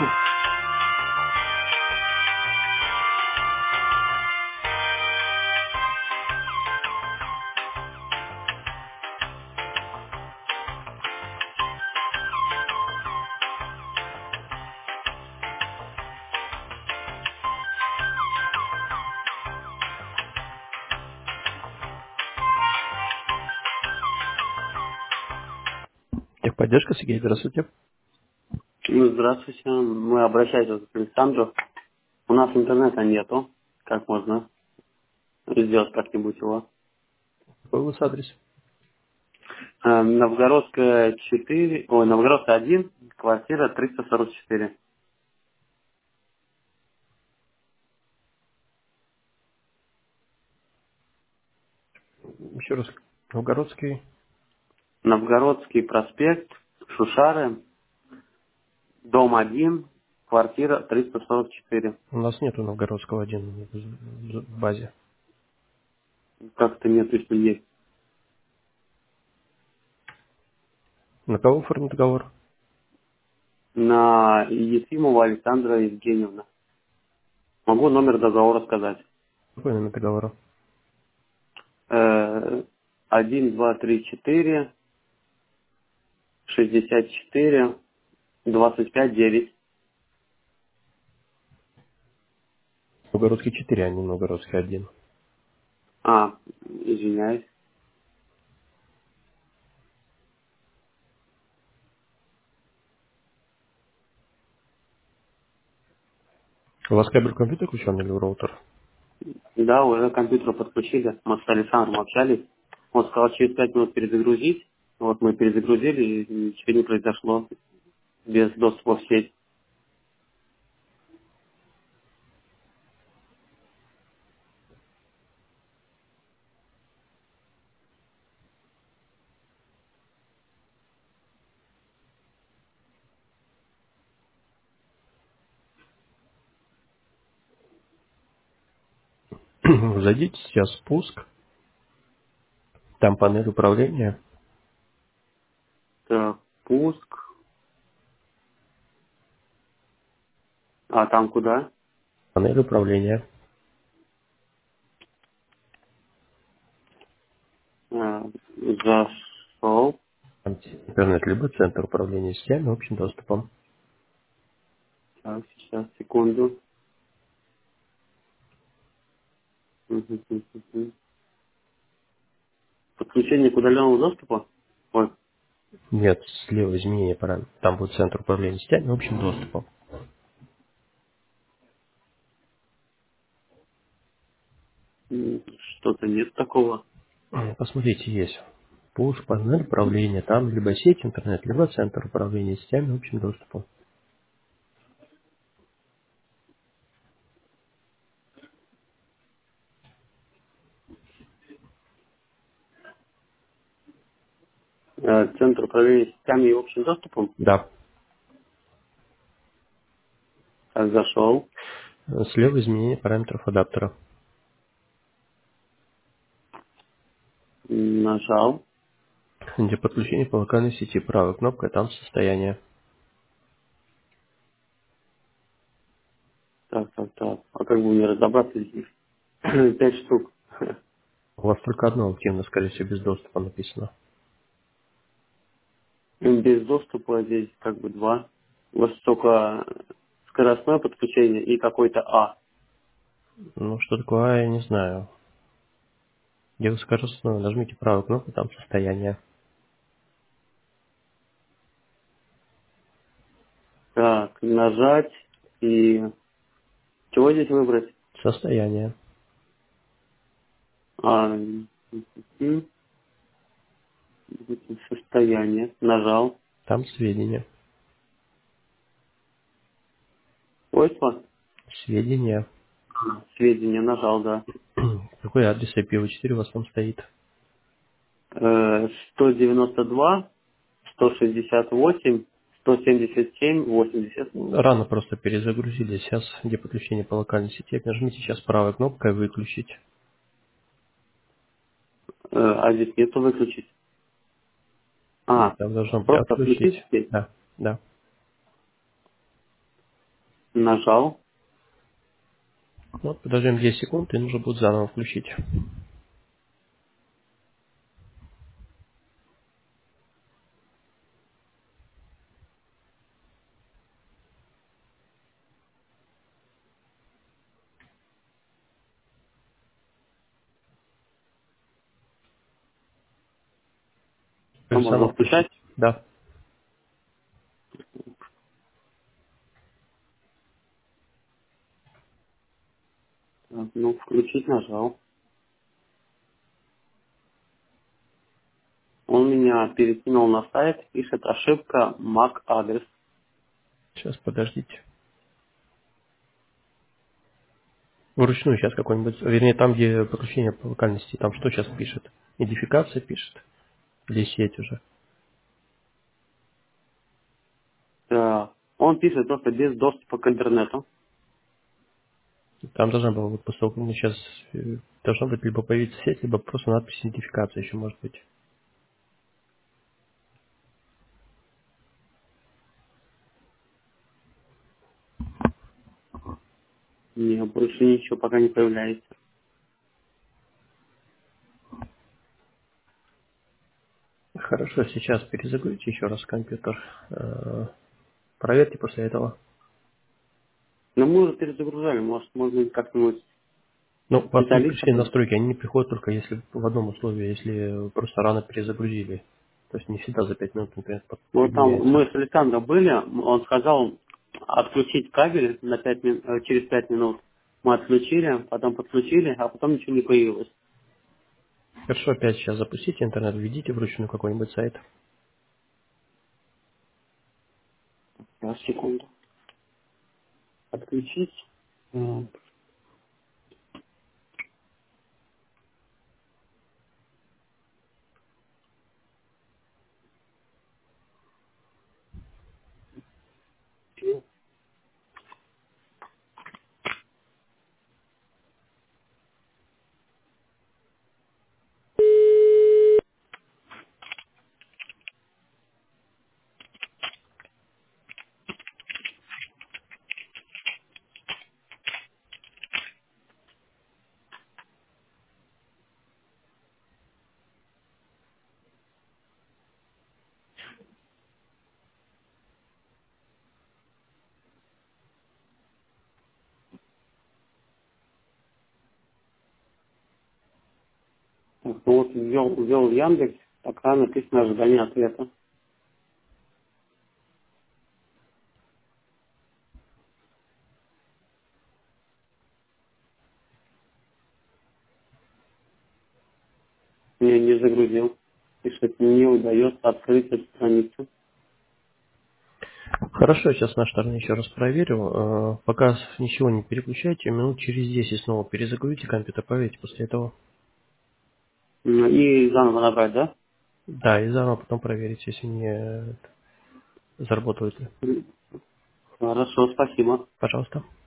Техподдержка, Сергей, здравствуйте. Ну, здравствуйте. Мы обращаемся к Александру. У нас интернета нету. Как можно сделать как-нибудь его? Какой у вас адрес? Новгородская 4, Новгородская 1, квартира 344. Еще раз. Новгородский. Новгородский проспект, Шушары, дом 1, квартира 344. У нас нету Новгородского один в базе. Как-то нет, если есть. На кого оформлен договор? На Ефимова Александра Евгеньевна. Могу номер договора сказать. Какой номер договора? 1, 2, 3, 4, 64, 25, 9. Новгородский 4, а не Новгородский 1. Извиняюсь. У вас кабель компьютер включен или роутер? Да, уже компьютер подключили. Мы с Александром общались. Он сказал, через 5 минут перезагрузить. Вот мы перезагрузили, и ничего не произошло без доступа в сеть. Зайдите сейчас в спуск. Там панель управления. Так, пуск. А там куда? Панель управления. Зашел. Там интернет, либо центр управления сетями общим доступом. Так, сейчас, секунду. Мгм, мгм, мгм. Подключение к удаленному доступу? Ой, Нет, слева изменение параметров. Там будет центр управления сетями общим доступом. что-то нет такого. Посмотрите, есть. Пуш, панель управления. Там либо сеть интернет, либо центр управления сетями общим доступом. Центр управления сетями и общим доступом. Да. Так, зашел. Слева изменение параметров адаптера. Нажал. Для подключения по локальной сети правой кнопкой, там состояние. Так, так, так. А как бы мне разобраться из них? 5 штук. У вас только одно активно, скорее всего, без доступа написано. Без доступа здесь как бы 2. У вас только скоростное подключение и какой-то А. Ну, что такое, я не знаю. Где вы скажете, нажмите правую кнопку, там состояние. Так, нажать и чего здесь выбрать? Состояние. М, состояние. Нажал. Там сведения. Свойства. Сведения. Сведения. Нажал, да. Какой адрес IPv4 у вас там стоит? 192, 168, 177, 80. Рано просто перезагрузили. Сейчас, где подключение по локальной сети, нажмите сейчас правой кнопкой «Выключить». А здесь нету выключить. Там должно быть Просто «Отключить». включить здесь. Да, да. Нажал. Вот, подождем 10 секунд, и нужно будет заново включить. Что Теперь можно заново включать? включить. Да. Так, ну, включить нажал. Он меня перекинул на сайт, пишет ошибка MAC адрес. Сейчас, подождите. Вручную сейчас какой-нибудь, вернее, там, где подключение по локальности, там что сейчас пишет? Идентификация пишет? Или сеть уже? Да. Он пишет просто без доступа к интернету. Там должна была вот после того, как мы сейчас должна быть либо появиться сеть, либо просто надпись идентификация еще может быть. Мне больше ничего пока не появляется. Хорошо, сейчас перезагрузите еще раз компьютер. Проверьте после этого. Но мы уже перезагружали, может, можно как-нибудь Ну, у вас не специалиста. пришли настройки, они не приходят только если в одном условии, если просто рано перезагрузили. То есть не всегда за 5 минут, например, Вот там подменяется. мы с Александром были, он сказал отключить кабель на через 5 минут. Мы отключили, потом подключили, а потом ничего не появилось. Хорошо, опять сейчас запустите интернет, введите вручную какой-нибудь сайт. Сейчас, секунду. Отключить. Так, ну вот ввел Яндекс, пока написано ожидание ответа. Мне не загрузил. Пишет, не удается открыть эту страницу. Хорошо, сейчас на стороне еще раз проверю. Пока ничего не переключайте, минут через 10 снова перезагрузите компьютер, проверьте после этого. И заново набрать, да? Да, и заново потом проверите, если не заработает ли. Хорошо, спасибо. Пожалуйста.